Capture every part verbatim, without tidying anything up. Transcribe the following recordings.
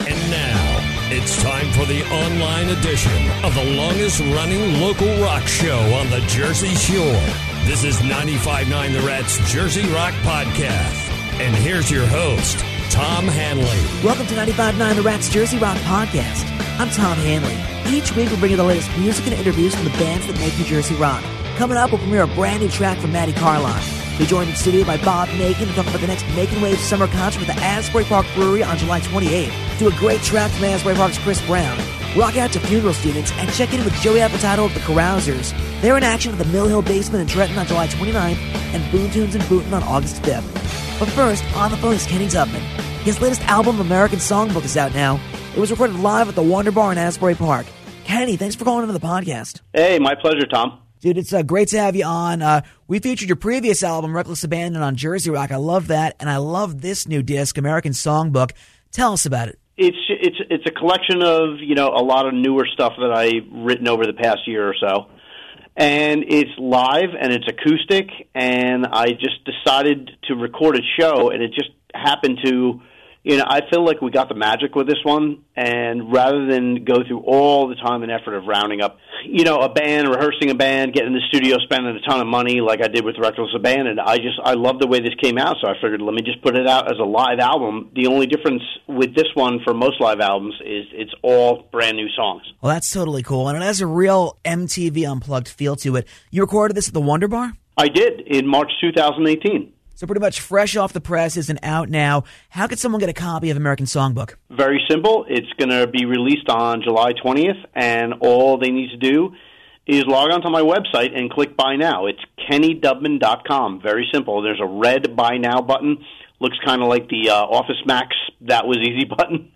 And now, it's time for the online edition of the longest-running local rock show on the Jersey Shore. This is ninety-five point nine The Rat's Jersey Rock Podcast. And here's your host, Tom Hanley. Welcome to ninety-five point nine The Rat's Jersey Rock Podcast. I'm Tom Hanley. Each week we'll bring you the latest music and interviews from the bands that make New Jersey rock. Coming up, we'll premiere a brand new track from Maddie Carlile. We'll be joined in studio by Bob Macon to talk about the next Macon Waves summer concert at the Asbury Park Brewery on July twenty-eighth. Do a great track from Asbury Park's Chris Brown. Rock out to funeral students and check in with Joey Apatow of the Carousers. They're in action at the Mill Hill Basement in Trenton on July twenty-ninth and Boone Tunes in Boonton on August fifth. But first, on the phone is Kenny Dubman. His latest album, American Songbook, is out now. It was recorded live at the Wonder Bar in Asbury Park. Kenny, thanks for calling into the podcast. Hey, my pleasure, Tom. Dude, it's uh, great to have you on. Uh, we featured your previous album, Reckless Abandon, on Jersey Rock. I love that, and I love this new disc, American Songbook. Tell us about it. It's it's it's a collection of, you know, a lot of newer stuff that I've written over the past year or so. And it's live, and it's acoustic, and I just decided to record a show, and it just happened to, you know, I feel like we got the magic with this one, and rather than go through all the time and effort of rounding up, you know, a band, rehearsing a band, getting in the studio, spending a ton of money like I did with Reckless Abandon, I just, I love the way this came out, so I figured let me just put it out as a live album. The only difference with this one for most live albums is it's all brand new songs. Well, that's totally cool, and it has a real M T V Unplugged feel to it. You recorded this at the Wonder Bar? I did, in March two thousand eighteen. So pretty much fresh off the presses and out now. How could someone get a copy of American Songbook? Very simple. It's going to be released on July twentieth, and all they need to do is log on to my website and click Buy Now. It's kenny dubman dot com. Very simple. There's a red Buy Now button. Looks kind of like the uh, Office Max That Was Easy button.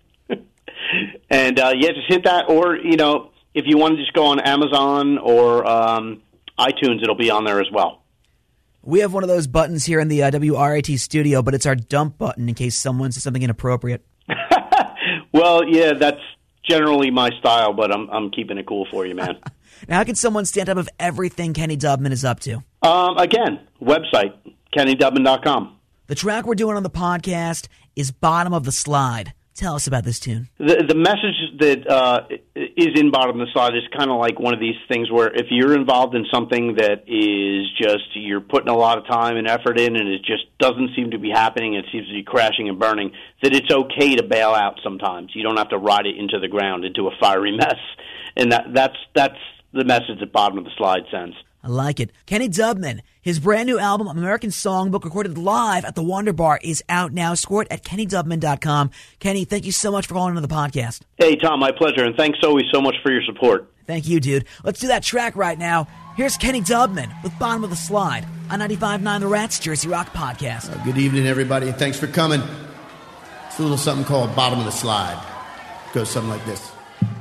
and, uh, yeah, just hit that. Or, you know, if you want to just go on Amazon or um, iTunes, it'll be on there as well. We have one of those buttons here in the uh, W R A T studio, but it's our dump button in case someone says something inappropriate. Well, yeah, that's generally my style, but I'm I'm keeping it cool for you, man. Now, how can someone stand up of everything Kenny Dubman is up to? Um, again, website, kenny dubman dot com. The track we're doing on the podcast is Bottom of the Slide. Tell us about this tune. The the message that uh, is in Bottom of the Slide is kind of like one of these things where if you're involved in something that is just, you're putting a lot of time and effort in and it just doesn't seem to be happening, it seems to be crashing and burning, that it's okay to bail out sometimes. You don't have to ride it into the ground, into a fiery mess. And that that's that's the message that Bottom of the Slide sends. I like it. Kenny Dubman, his brand new album, American Songbook, recorded live at the Wonder Bar, is out now. Score it at kenny dubman dot com. Kenny, thank you so much for calling into the podcast. Hey, Tom, my pleasure, and thanks always so much for your support. Thank you, dude. Let's do that track right now. Here's Kenny Dubman with Bottom of the Slide on ninety-five point nine The Rat's Jersey Rock Podcast. Uh, good evening, everybody, and thanks for coming. It's a little something called Bottom of the Slide. It goes something like this.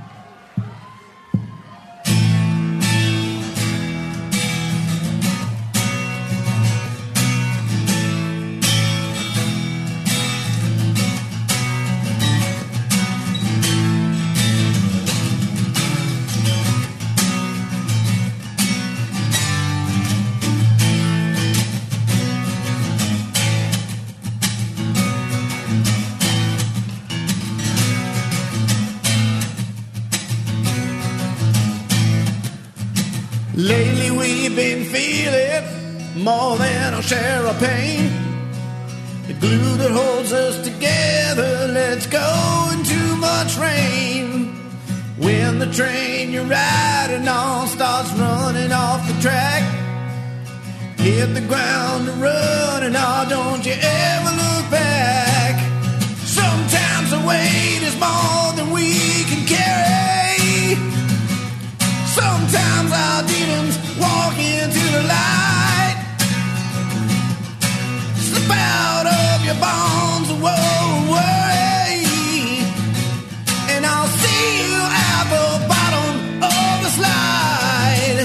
Lately we've been feeling more than our share of pain. The glue that holds us together lets go in too much rain. When the train you're riding on starts running off the track, hit the ground and run, and oh, don't you ever look back. Sometimes the weight is more than we can carry. Sometimes our demons walk into the light. Slip out of your bonds and whoa, worry, and I'll see you at the bottom of the slide.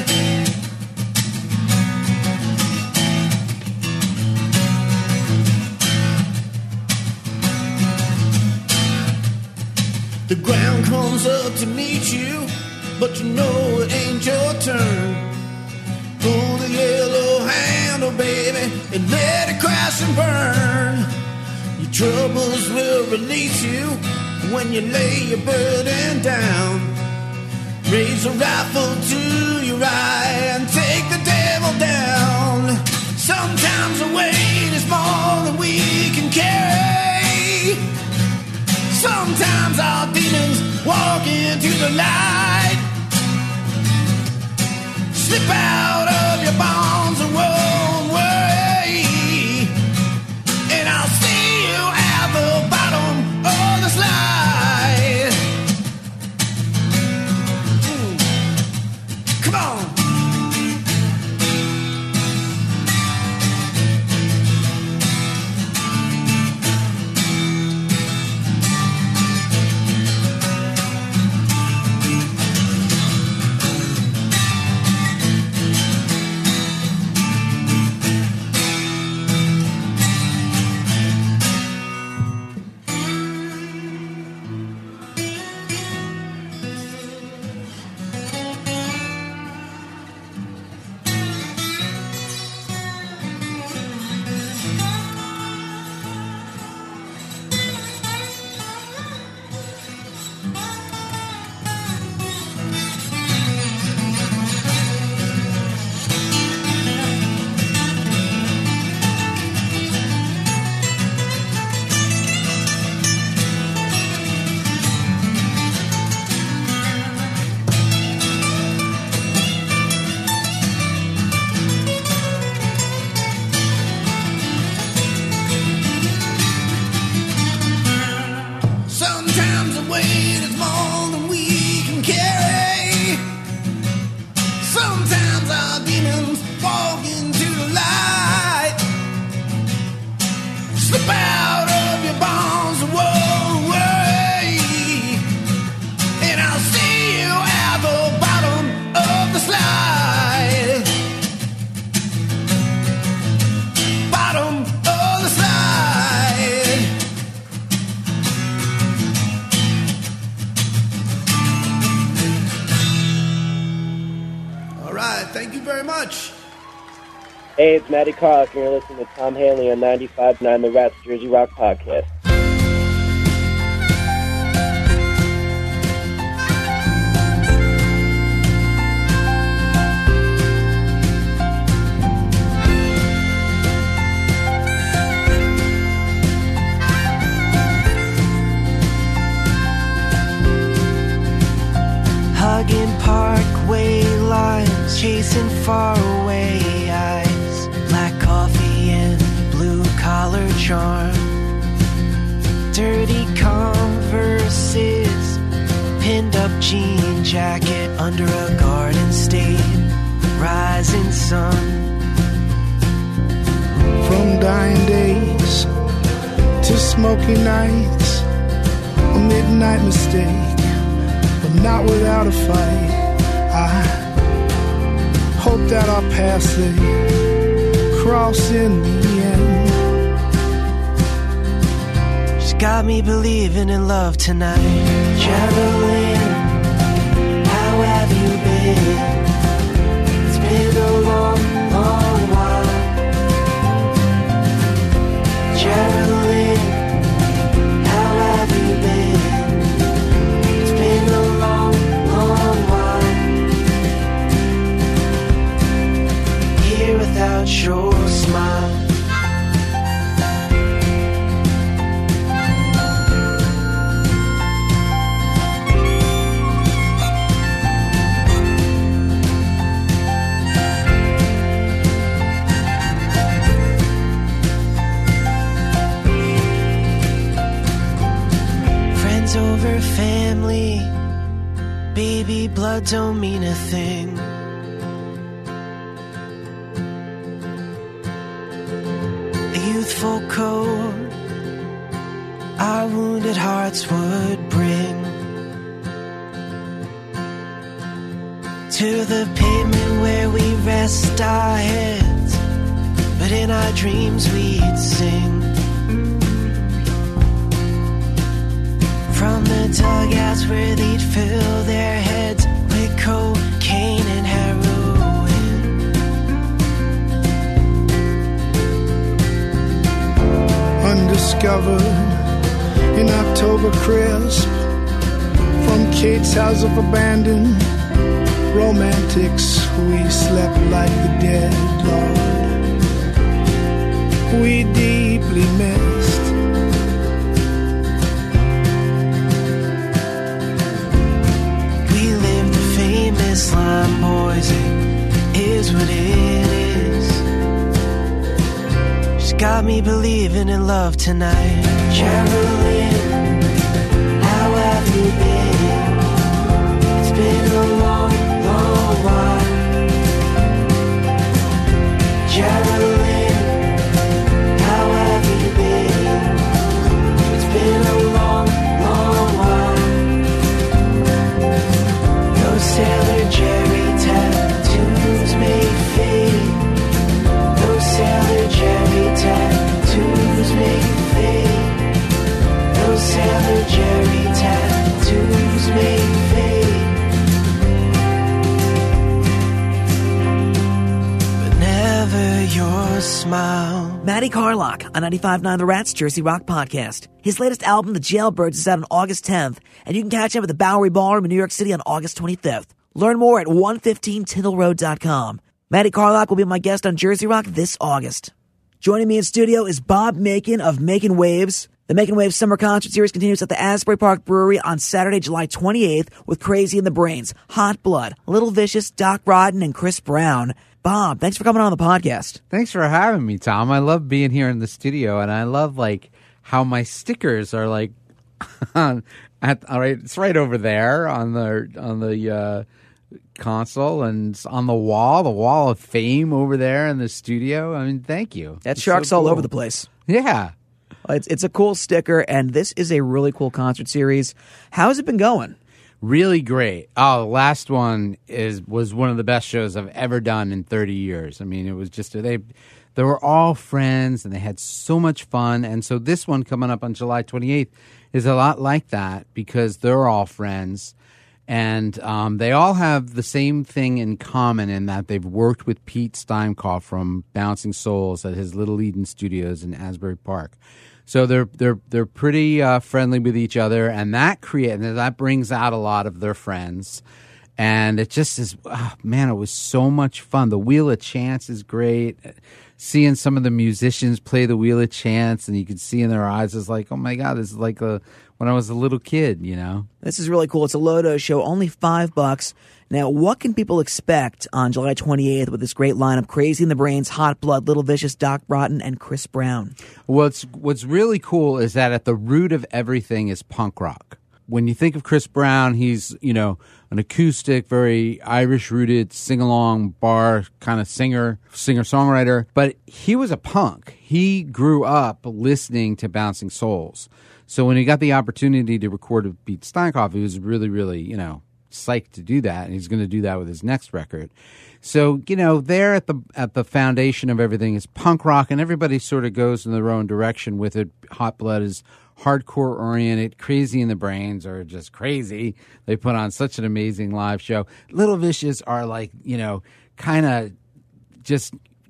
The ground comes up to meet you, but you know it ain't your turn. Pull the yellow handle, baby, and let it crash and burn. Your troubles will release you when you lay your burden down. Raise a rifle to your eye and take the devil down. Sometimes the weight is more than we can carry. Sometimes our demons walk into the light. Slip out of your bonds and won't worry, and I'll see you at the bottom of the slide. Mm. Come on. Hey, it's Matty Carlock, and you're listening to Tom Hanley on ninety-five point nine The Rats Jersey Rock Podcast. Hugging parkway lines, chasing faraway eyes. Black coffee and blue-collar charm. Dirty Converses, pinned-up jean jacket under a garden state. Rising sun. From dying days to smoky nights, a midnight mistake, but not without a fight. I hope that our paths they cross in the end. She's got me believing in love tonight. Geraldine, how have you been? It's been a long, long while. Geraldine, how have you been? It's been a long, long while. Here without your smile. Over family, baby blood don't mean a thing. A youthful code our wounded hearts would bring to the pavement where we rest our heads, but in our dreams we'd sing. From the dugouts where they'd fill their heads with cocaine and heroin. Undiscovered in October crisp, from Kate's house of abandoned romantics, we slept like the dead, Lord, we deeply missed. We live the famous line, boys, it is what it is. Just got me believing in love tonight. Geraldine, how have you been? It's been a long, long while. Geraldine, how have you been? It's been a long, long while. Those Sailor Jerry tattoos may fade. Those Sailor Jerry tattoos may fade. Those Sailor Jerry tattoos may fade. But never your smile. Matty Carlock on ninety-five point nine The Rats Jersey Rock Podcast. His latest album, The Jailbirds, is out on August tenth, and you can catch him at the Bowery Ballroom in New York City on August twenty-fifth. Learn more at one fifteen Tindall Road dot com. Matty Carlock will be my guest on Jersey Rock this August. Joining me in studio is Bob Macon of Making Waves. The Making Waves Summer Concert Series continues at the Asbury Park Brewery on Saturday, July twenty-eighth with Crazy in the Brains, Hot Blood, Little Vicious, Doc Rodden, and Chris Brown. Bob, thanks for coming on the podcast. Thanks for having me, Tom. I love being here in the studio, and I love like how my stickers are like at all right. It's right over there on the on the uh, console, and it's on the wall, the wall of fame over there in the studio. I mean, thank you. That It's shark's so all cool. over the place. Yeah. It's it's a cool sticker, and this is a really cool concert series. How's it been going? Really great. Oh, the last one is was one of the best shows I've ever done in thirty years. I mean, it was just they they were all friends and they had so much fun. And so this one coming up on July twenty-eighth is a lot like that because they're all friends and um, they all have the same thing in common in that they've worked with Pete Steinkoff from Bouncing Souls at his Little Eden Studios in Asbury Park. So they're they're they're pretty uh, friendly with each other, and that create that brings out a lot of their friends, and it just is. Oh, man, it was so much fun. The Wheel of Chance is great. Seeing some of the musicians play the Wheel of Chance, and you can see in their eyes, it's like, oh my God, this is like a, when I was a little kid, you know. This is really cool. It's a Lodo show, only five bucks. Now, what can people expect on July twenty-eighth with this great lineup? Crazy in the Brains, Hot Blood, Little Vicious, Doc Rodden, and Chris Brown. What's what's really cool is that at the root of everything is punk rock. When you think of Chris Brown, he's, you know, an acoustic, very Irish-rooted, sing-along bar kind of singer, singer-songwriter. But he was a punk. He grew up listening to Bouncing Souls. So when he got the opportunity to record with Pete Steinkoff, he was really, really, you know, psyched to do that, and he's going to do that with his next record. So, you know, there at the at the foundation of everything is punk rock, and everybody sort of goes in their own direction with it. Hot Blood is hardcore oriented. Crazy in the Brains are just crazy. They put on such an amazing live show. Little Vicious are like, you know, kind of just,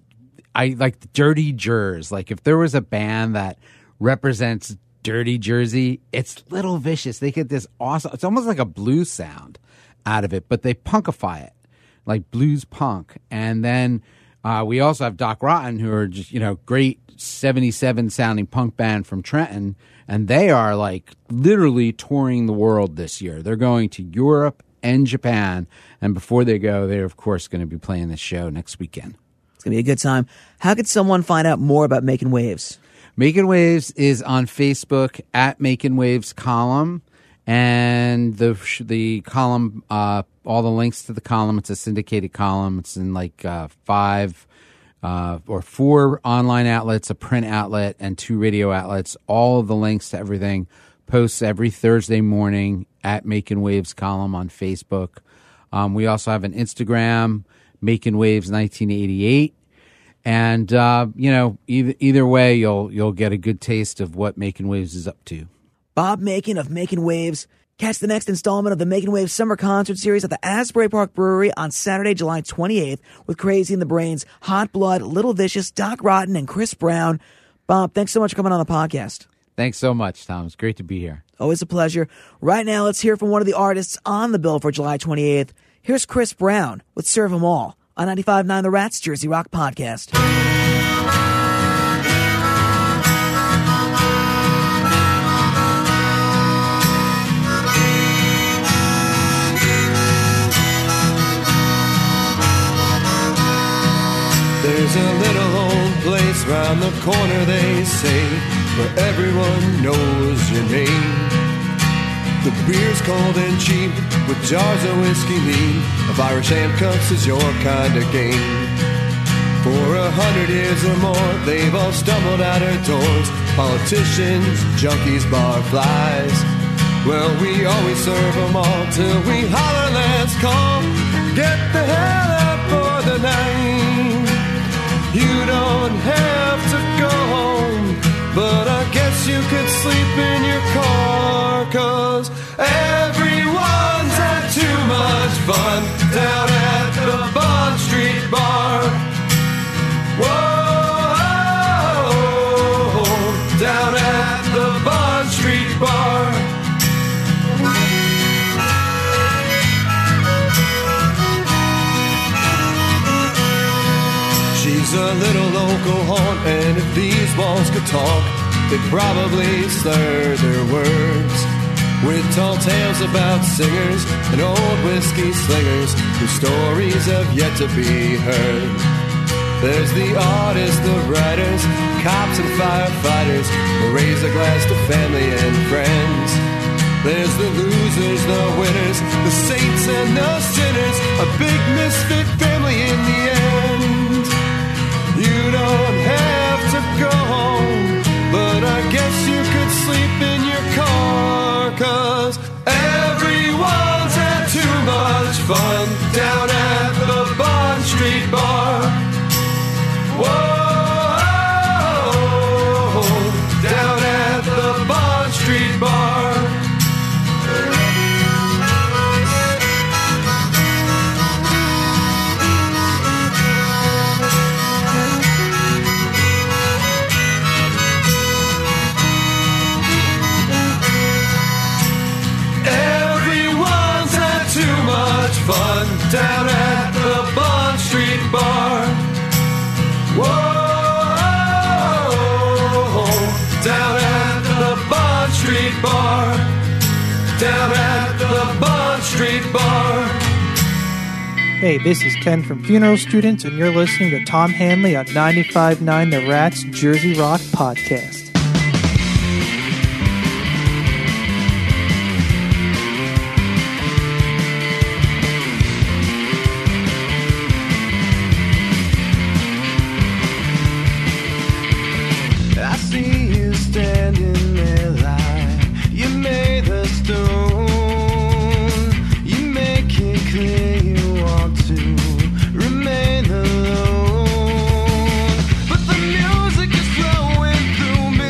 I like the Dirty Jers. Like if there was a band that represents Dirty Jersey, it's Little Vicious. They get this awesome, it's almost like a blues sound out of it, but they punkify it, like blues punk. And then uh, we also have Doc Rodden, who are just, you know, great seventy-seven sounding punk band from Trenton. And they are like literally touring the world this year. They're going to Europe and Japan. And before they go, they're of course going to be playing this show next weekend. It's going to be a good time. How could someone find out more about Making Waves? Making Waves is on Facebook at Making Waves Column. And the the column, uh, all the links to the column, it's a syndicated column. It's in like uh, five uh, or four online outlets, a print outlet, and two radio outlets. All of the links to everything posts every Thursday morning at Making Waves Column on Facebook. Um, we also have an Instagram, Making Waves nineteen eighty-eight. And, uh, you know, either, either way, you'll you'll get a good taste of what Making Waves is up to. Bob Macon of Making Waves. Catch the next installment of the Making Waves Summer Concert Series at the Asbury Park Brewery on Saturday, July twenty-eighth with Crazy in the Brains, Hot Blood, Little Vicious, Doc Rodden, and Chris Brown. Bob, thanks so much for coming on the podcast. Thanks so much, Tom. It's great to be here. Always a pleasure. Right now, let's hear from one of the artists on the bill for July twenty-eighth. Here's Chris Brown with Serve 'Em All on ninety-five point nine The Rats Jersey Rock Podcast. There's a little old place round the corner, they say, where everyone knows your name. The beer's cold and cheap, with jars of whiskey neat. Of Irish handcuffs is your kind of game. For a hundred years or more, they've all stumbled out our doors. Politicians, junkies, bar flies. Well, we always serve them all till we holler, let's call. Get the hell out for the night. You don't have to go home, but I guess you could sleep in your car, 'cause everyone's had too much fun down at the Bond Street Bar. Whoa, down at the Bond Street Bar. She's a little local haunt, and if these walls could talk, they'd probably slur their words with tall tales about singers and old whiskey slingers whose stories have yet to be heard. There's the artists, the writers, cops and firefighters who raise a glass to family and friends. There's the losers, the winners, the saints and the sinners, a big misfit family in the end. You don't have to go home, but I guess you could sleep in your car, 'cause everyone's had too much fun down at the Bond Street Bar. Whoa, down at the Bond Street Bar. Fun down at the Bond Street Bar. Whoa, down at the Bond Street Bar. Down at the Bond Street Bar. Hey, this is Ken from Funeral Students, and you're listening to Tom Hanley on ninety-five point nine The Rats Jersey Rock Podcast. But the music is flowing through me.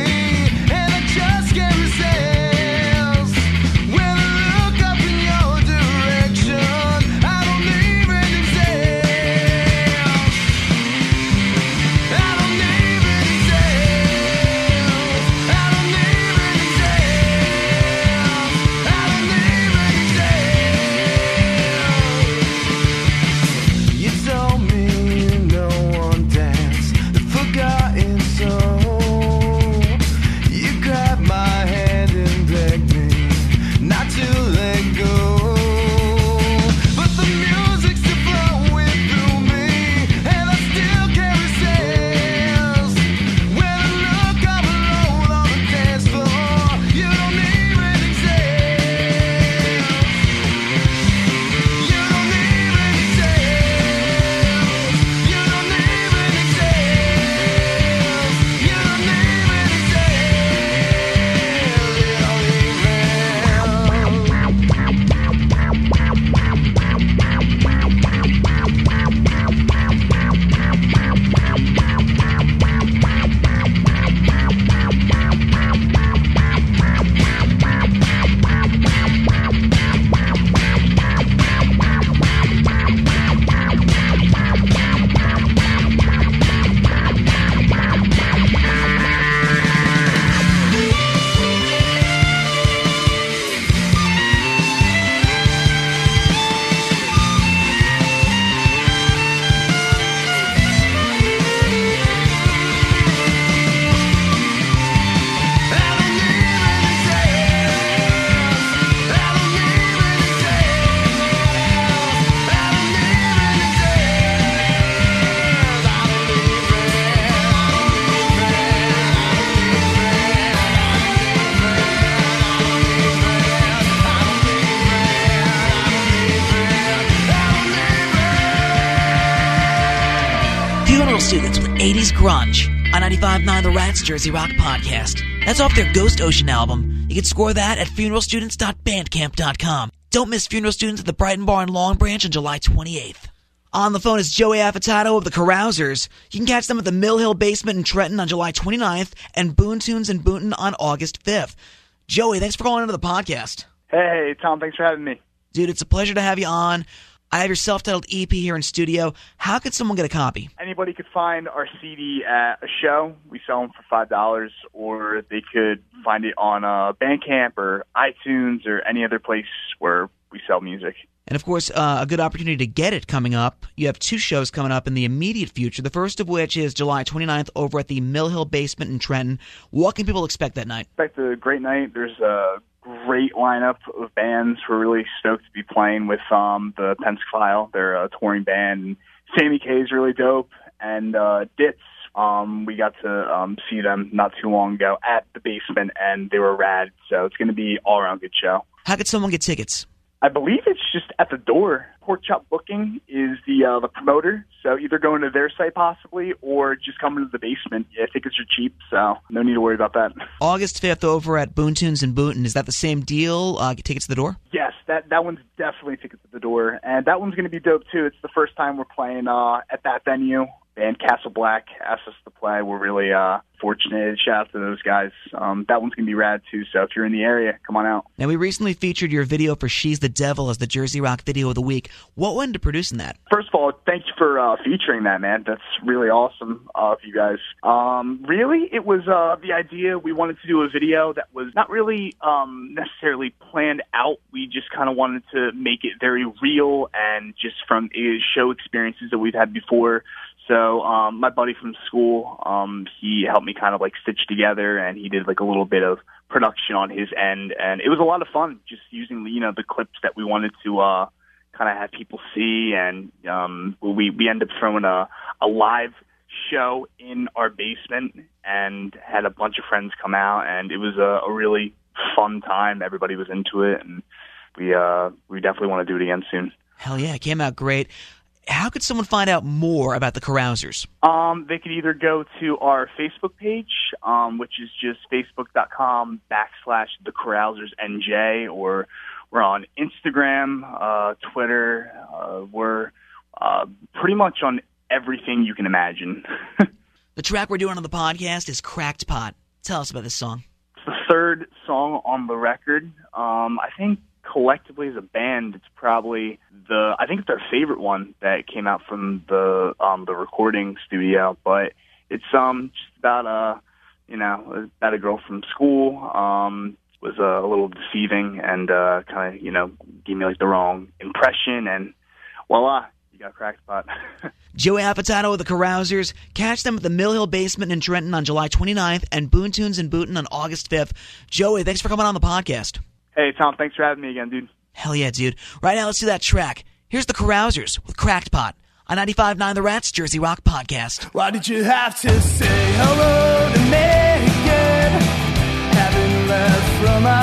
eighties grunge on ninety-five point nine The Rats Jersey Rock Podcast. That's off their Ghost Ocean album. You can score that at funeral students dot bandcamp dot com. Don't miss Funeral Students at the Brighton Bar in Long Branch on July twenty-eighth. On the phone is Joey Affatato of the Carousers. You can catch them at the Mill Hill Basement in Trenton on July twenty-ninth and Boone Tunes in Boonton on August fifth. Joey, thanks for calling into the podcast. Hey, Tom, thanks for having me. Dude, it's a pleasure to have you on. I have your self-titled E P here in studio. How could someone get a copy? Anybody could find our C D at a show. We sell them for five dollars, or they could find it on uh, Bandcamp or iTunes or any other place where we sell music. And, of course, uh, a good opportunity to get it coming up. You have two shows coming up in the immediate future, the first of which is July twenty-ninth over at the Mill Hill Basement in Trenton. What can people expect that night? Expect a great night. There's a great lineup of bands. We're really stoked to be playing with um, the Pensk File. They're a touring band. And Sammy K is really dope. And uh, Ditz, um, we got to um, see them not too long ago at the Basement, and they were rad. So it's going to be all-around good show. How could someone get tickets? I believe it's just at the door. Pork Chop Booking is the uh, the promoter, so either going to their site possibly or just coming to the Basement. Yeah, tickets are cheap, so no need to worry about that. August fifth over at Boone Tunes in Boonton. Is that the same deal? Uh, get tickets at the door? Yes, that, that one's definitely tickets at the door, and that one's going to be dope too. It's the first time we're playing uh, at that venue. And Castle Black asked us to play. We're really uh, fortunate. Shout out to those guys. Um, that one's going to be rad, too. So if you're in the area, come on out. Now, we recently featured your video for She's the Devil as the Jersey Rock Video of the Week. What went into producing that? First of all, thank you for uh, featuring that, man. That's really awesome uh, of you guys. Um, really, it was uh, the idea. We wanted to do a video that was not really um, necessarily planned out. We just kind of wanted to make it very real and just from uh, show experiences that we've had before. So um, my buddy from school, um, he helped me kind of like stitch together, and he did like a little bit of production on his end, and it was a lot of fun just using, you know, the clips that we wanted to uh, kind of have people see, and um, we we ended up throwing a, a live show in our basement and had a bunch of friends come out, and it was a, a really fun time. Everybody was into it, and we uh, we definitely want to do it again soon. Hell yeah, it came out great. How could someone find out more about the Carousers? Um, they could either go to our Facebook page, um, which is just facebook.com backslash the Carousers NJ, or we're on Instagram, uh, Twitter. Uh, we're uh, pretty much on everything you can imagine. The track we're doing on the podcast is Cracked Pot. Tell us about this song. It's the third song on the record. Um, I think collectively as a band, it's probably the, I think it's our favorite one that came out from the um, the recording studio, but it's um just about a, you know, about a girl from school, um, was uh, a little deceiving and uh, kind of, you know, gave me like the wrong impression, and voila, you got Cracked Pot. Joey Affatato of the Carousers. Catch them at the Mill Hill Basement in Trenton on July twenty-ninth and Boone Tunes in Boonton on August fifth. Joey, thanks for coming on the podcast. Hey, Tom, thanks for having me again, dude. Hell yeah, dude. Right now, let's do that track. Here's the Carousers with Cracked Pot on ninety-five point nine The Rats Jersey Rock Podcast. Why did you have to say hello to me again? Haven't left from my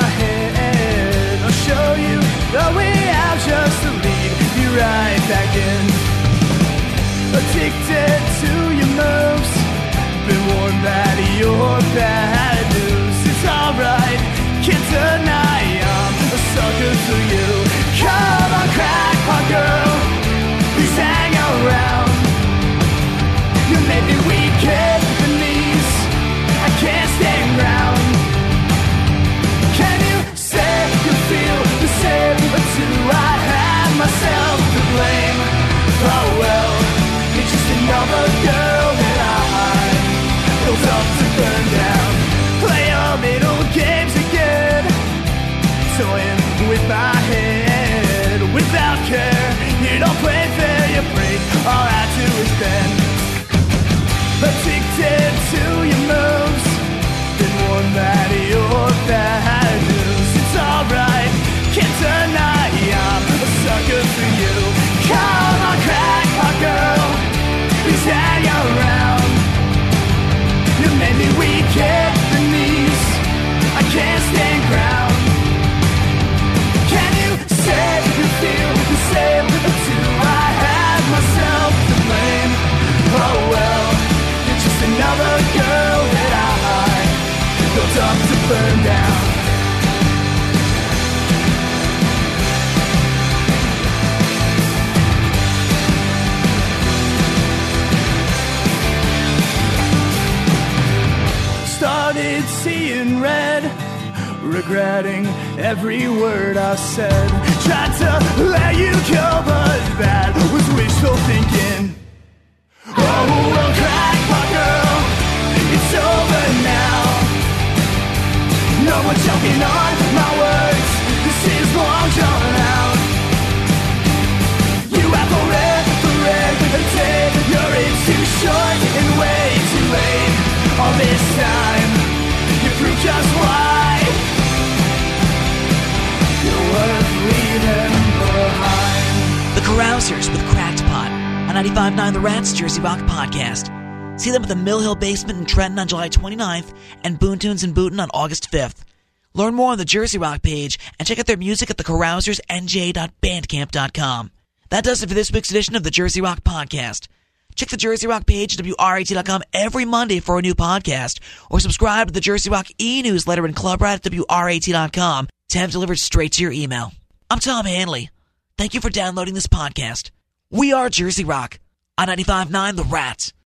head. I'll show you the way out just to lead you right back in. Addicted to your moves, been warned that you're bad news. It's alright, can't deny I'm a sucker for you. Come on, crackpot girl, please hang around. You made me weak at the knees, I can't stand ground. Can you say you feel the same, but do I have myself to blame? Oh well, you're just another girl that I built up to burn down. Play your middle games again, toying with my head without care. You don't play fair, you break, all I do is bend. Addicted to your moves, been warned that you're bad news. It's alright, can't deny I'm a sucker for you. Come on, crackpot girl, please hang around. You made me weak at the knees, I can't stand ground. Can you regretting every word I said. Tried to let you go, but that was wishful thinking. Oh, well, crackpot girl, it's over now. No more choking on my words, this is long drawn out. You have forever take you're in too short and way too late. All this time, you proved just why you're worth leaving behind. The Carousers with Cracked Pot on ninety-five point nine The Rats Jersey Rock Podcast. See them at the Mill Hill Basement in Trenton on July twenty-ninth and Boon Tunes in Booton on August fifth. Learn more on the Jersey Rock page and check out their music at the carousers n j dot bandcamp dot com. That does it for this week's edition of the Jersey Rock Podcast. Check the Jersey Rock page at w r a t dot com every Monday for a new podcast, or subscribe to the Jersey Rock e-newsletter and club rat at w r a t dot com to have delivered straight to your email. I'm Tom Hanley. Thank you for downloading this podcast. We are Jersey Rock on ninety-five point nine The Rats.